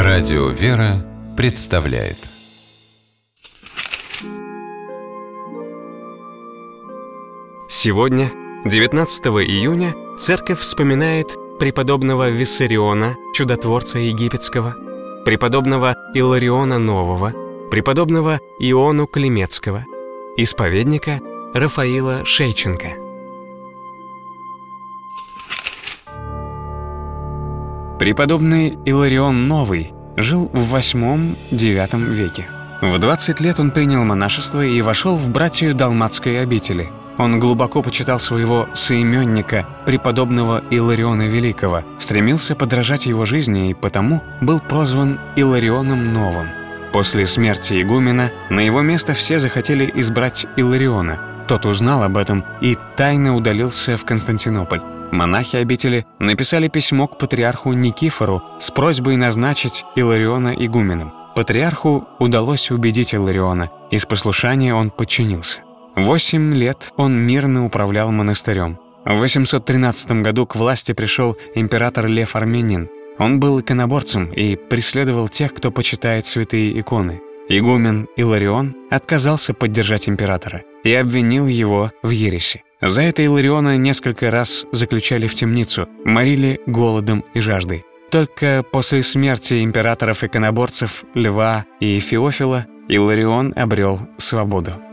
Радио «Вера» представляет. Сегодня, 19 июня, Церковь вспоминает преподобного Виссариона, чудотворца египетского, преподобного Илариона Нового, преподобного Иону Климецкого, исповедника Рафаила Шейченко. Преподобный Иларион Новый жил в VIII-IX веке. В 20 лет он принял монашество и вошел в братию Далматской обители. Он глубоко почитал своего соименника, преподобного Илариона Великого, стремился подражать его жизни и потому был прозван Иларионом Новым. После смерти игумена на его место все захотели избрать Илариона. Тот узнал об этом и тайно удалился в Константинополь. Монахи обители написали письмо к патриарху Никифору с просьбой назначить Илариона игуменом. Патриарху удалось убедить Илариона, и с послушания он подчинился. 8 лет он мирно управлял монастырем. В 813 году к власти пришел император Лев Армянин. Он был иконоборцем и преследовал тех, кто почитает святые иконы. Игумен Иларион отказался поддержать императора и обвинил его в ереси. За это Илариона несколько раз заключали в темницу, морили голодом и жаждой. Только после смерти императоров-иконоборцев Льва и Феофила Иларион обрел свободу.